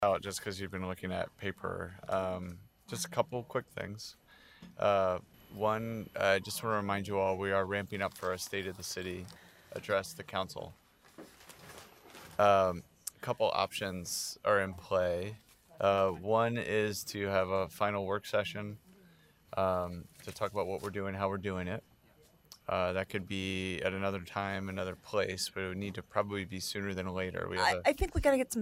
out just because you've been looking at paper. Just a couple quick things. One, I just want to remind you all we are ramping up for our State of the City address to council. A couple options are in play. One is to have a final work session to talk about what we're doing, how we're doing it. That could be at another time, another place, but it would need to probably be sooner than later. We have I think we got to get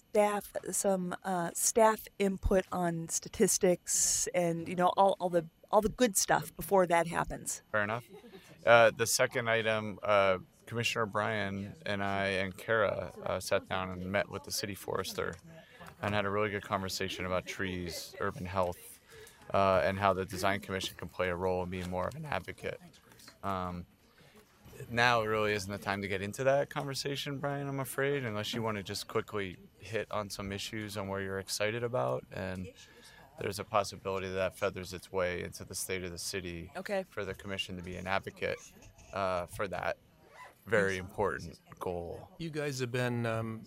some staff input on statistics and all the good stuff before that happens. fair enough. The second item, Commissioner Bryan and I and Kara sat down and met with the city forester and had a really good conversation about trees, urban health, and how the design commission can play a role in being more of an advocate. Um, Now it really isn't the time to get into that conversation, Brian, I'm afraid, unless you want to just quickly hit on some issues on where you're excited about. And there's a possibility that feathers its way into the state of the city Okay. for the commission to be an advocate for that very important goal. You guys have been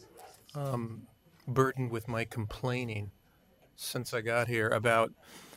burdened with my complaining since I got here about,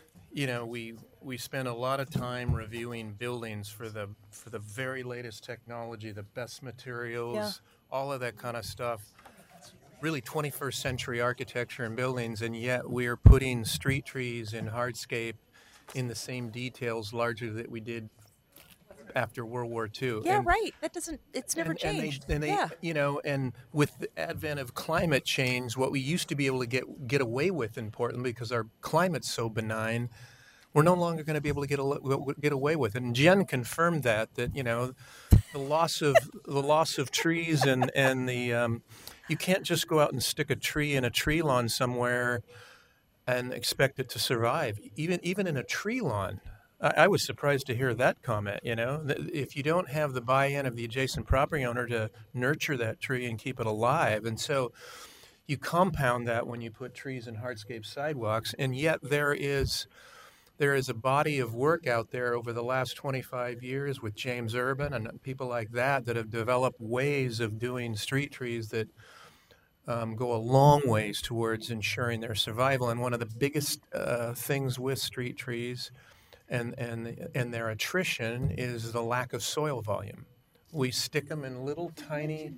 we spend a lot of time reviewing buildings for the very latest technology, the best materials, Yeah. all of that kind of stuff. Really 21st century architecture and buildings, and yet we're putting street trees in hardscape in the same details largely that we did after World War II. Yeah, right. It's never changed. And they, Yeah. and with the advent of climate change, what we used to be able to get away with in Portland because our climate's so benign, we're no longer going to be able to get away with it. And Jen confirmed that the loss of trees and the you can't just go out and stick a tree in a tree lawn somewhere and expect it to survive. Even in a tree lawn, I was surprised to hear that comment. If you don't have the buy-in of the adjacent property owner to nurture that tree and keep it alive, and so you compound that when you put trees in hardscape sidewalks, and yet there is a body of work out there over the last 25 years with James Urban and people like that have developed ways of doing street trees that go a long ways towards ensuring their survival. And one of the biggest things with street trees and their attrition is the lack of soil volume. We stick them in little tiny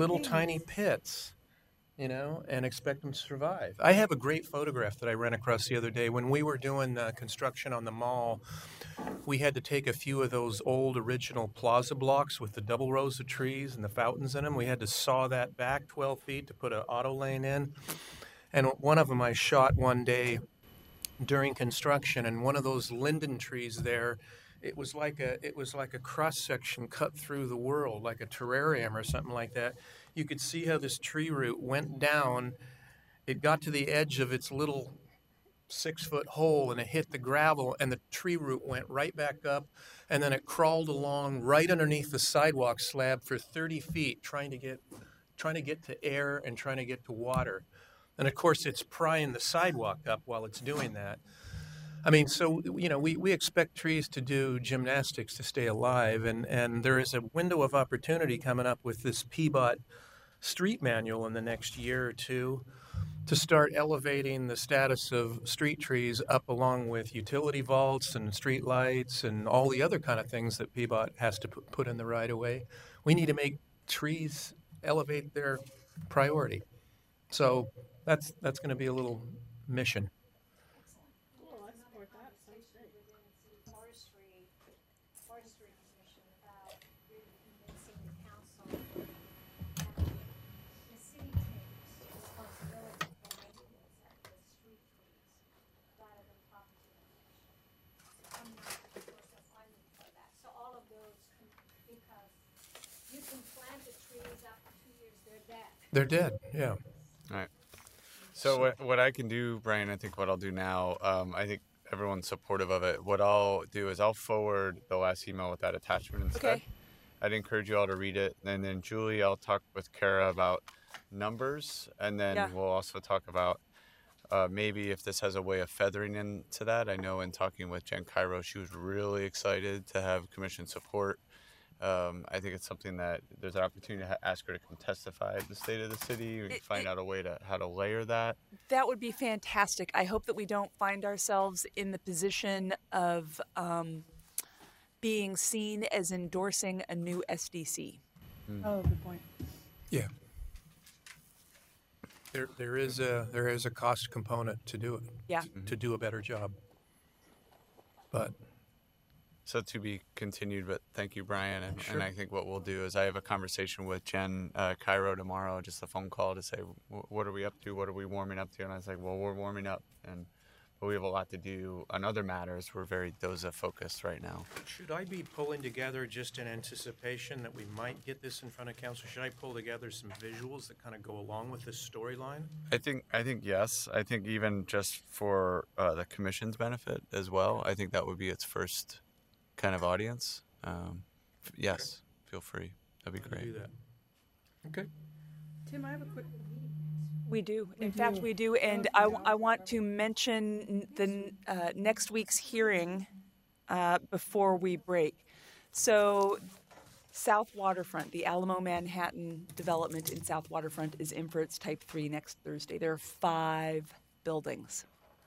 pits, and expect them to survive. I have a great photograph that I ran across the other day. When we were doing construction on the mall, we had to take a few of those old original plaza blocks with the double rows of trees and the fountains in them. We had to saw that back 12 feet to put an auto lane in. And one of them I shot one day during construction, and one of those linden trees there, it was like a cross section cut through the world, like a terrarium or something like that. You could see how this tree root went down. It got to the edge of its little 6-foot hole and it hit the gravel, and the tree root went right back up, and then it crawled along right underneath the sidewalk slab for 30 feet, trying to get to air and trying to get to water. And of course, it's prying the sidewalk up while it's doing that. I mean, so, we expect trees to do gymnastics to stay alive. And there is a window of opportunity coming up with this PBOT street manual in the next year or two to start elevating the status of street trees up along with utility vaults and street lights and all the other kind of things that PBOT has to put in the right of way. We need to make trees elevate their priority. So that's going to be a little mission. Forestry Commission about really convincing the council that the city takes responsibility for maintenance of the street trees rather than property owners. I'm not the source of funding for that. So all of those, because you can plant the trees after 2 years, they're dead. They're dead, yeah. All right. So what I can do, Brian, I think what I'll do now, I think everyone's supportive of it. What I'll do is I'll forward the last email with that attachment instead. Okay. I'd encourage you all to read it. And then Julie, I'll talk with Kara about numbers. And then Yeah. we'll also talk about maybe if this has a way of feathering into that. I know in talking with Jen Cairo, she was really excited to have commission support I think it's something that there's an opportunity to ask her to come testify at the State of the City and find out a way to how to layer that. That would be fantastic. I hope that we don't find ourselves in the position of being seen as endorsing a new SDC. Oh, good point. Yeah. There is a cost component to do it. Yeah. To do a better job. But So to be continued, but thank you, Brian. And, Sure. and I think what we'll do is I have a conversation with Jen Cairo tomorrow, just a phone call to say, what are we up to? What are we warming up to? And I was like, well, we're warming up. But we have a lot to do on other matters. We're very DOZA focused right now. should I be pulling together, just in anticipation that we might get this in front of council, should I pull together some visuals that kind of go along with this storyline? I think yes. I think even just for the commission's benefit as well, I think that would be its first kind of audience. Yes, feel free. That'd be To do great. that. Okay. Tim, I have a quick. We do. In fact, we do. And I want to mention the next week's hearing before we break. So, South Waterfront, the Alamo Manhattan development in South Waterfront is in for its Type 3 next Thursday. There are 5 buildings.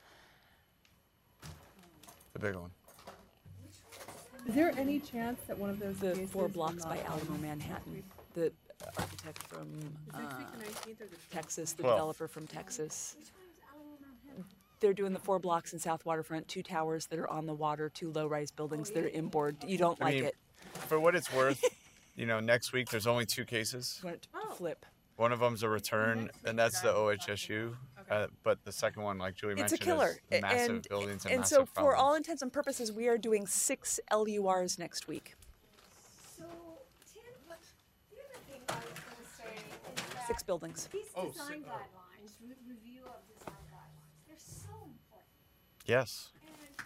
The big one. Is there any chance that one of those The cases 4 will blocks by not Alamo be- Manhattan. The architect from Is next week the 19th or the 20th? Texas, the Well- developer from Texas. They're doing the 4 blocks in South Waterfront, 2 towers that are on the water, 2 low-rise buildings that are inboard. You don't like mean, it. For what it's worth, next week there's only 2 cases. You want it to flip. One of them's a return, and that's the OHSU. But the second one, like Julie It's a mentioned, killer. is massive buildings and and massive so for problems. all intents and purposes, we are doing 6 LURs next week. So, Tim, the other thing I was gonna say is that 6 buildings. these Oh, design guidelines, review of design guidelines, they're so important. Yes. And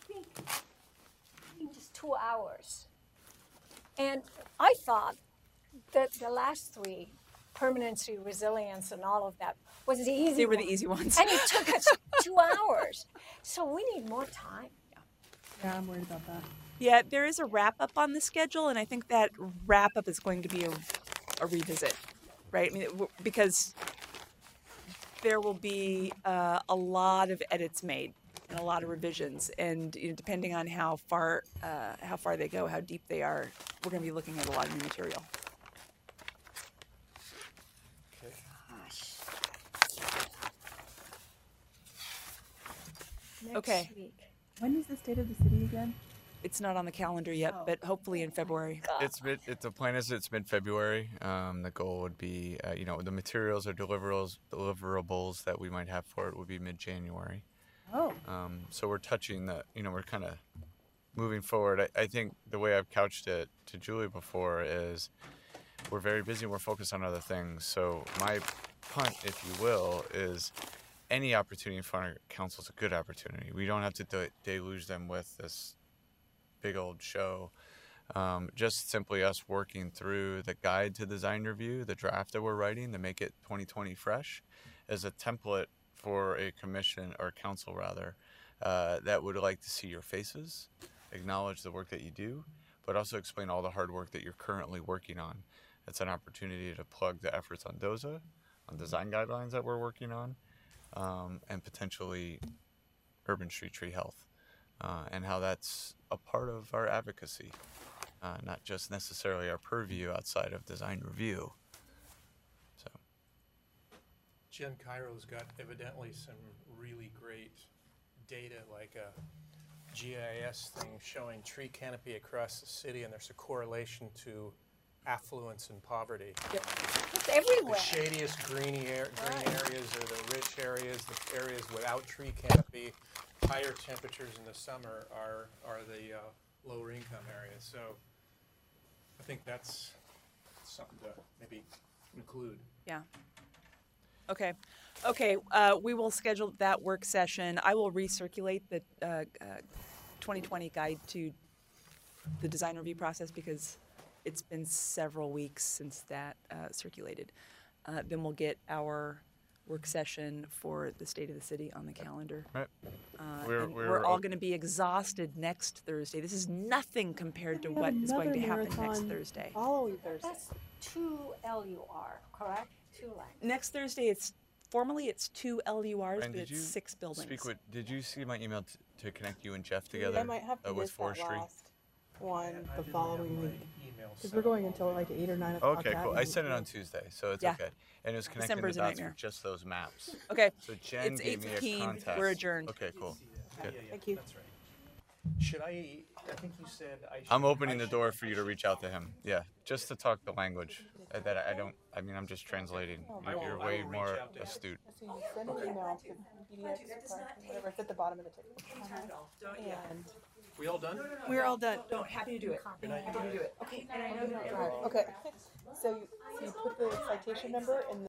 I think just 2 hours. And I thought that the last 3, permanency, resilience, and all of that, was the easy They were one. the easy ones. And it took us 2 hours. So we need more time. Yeah, I'm worried about that. Yeah, there is a wrap-up on the schedule, and I think that wrap-up is going to be a revisit, right? I mean, because there will be a lot of edits made and a lot of revisions, and depending on how far they go, how deep they are, we're going to be looking at a lot of new material. Gosh. Okay. Next week. When is the State of the City again? It's not on the calendar yet, but hopefully in February. The plan is it's mid-February. The goal would be, the materials or deliverables that we might have for it would be mid-January. Oh, So we're touching we're kind of moving forward. I think the way I've couched it to Julie before is we're very busy and we're focused on other things. So my punt, if you will, is any opportunity in front of council is a good opportunity. We don't have to deluge them with this big old show. Just simply us working through the guide to design review, the draft that we're writing to make it 2020 fresh, as a template for a commission or council rather that would like to see your faces, acknowledge the work that you do, but also explain all the hard work that you're currently working on. It's an opportunity to plug the efforts on DOZA, on design guidelines that we're working on, and potentially urban street tree health, and how that's a part of our advocacy, not just necessarily our purview outside of design review. So. Jen Cairo's got evidently some really great data, like a GIS thing showing tree canopy across the city, and there's a correlation to affluence and poverty. It's The everywhere. shadiest green areas are the rich areas. The areas without tree canopy, higher temperatures in the summer are the lower income areas. So I think that's something to maybe include. Yeah. Okay. We will schedule that work session. I will recirculate the 2020 guide to the design review process because it's been several weeks since that circulated. Then we'll get our work session for the state of the city on the calendar. Right. We're, We're all op- going to be exhausted next Thursday. This is nothing compared to We have what is going to another happen next marathon Thursday. Following Thursday. That's 2 LUR, correct? 2 lanes. Next Thursday, it's formally it's 2 LURs, Brian, but did it's you 6 buildings. Did you see my email to connect you and Jeff together? I might have to with miss that forestry? last one the following week. Because we're going until like 8 or 9 o'clock. Okay, that cool. I night. sent it on Tuesday, so it's Yeah. okay. And it was connecting December's the a dots for nightmare. just those maps. Okay, So Jen it's gave me a 8:15. contact. We're adjourned. Okay, cool. Good. Thank you. Should I think you said I should. I'm opening the door for you to reach out to him. Yeah, just to talk the language that I don't. I mean, I'm just translating. You're I way will more reach out to him. astute. So you send an email to PDX, whatever, it's at the bottom of the ticket. And We all done? we're all done. Happy to do it. Happy to do it. Okay, and I know that Okay. So you put the citation number in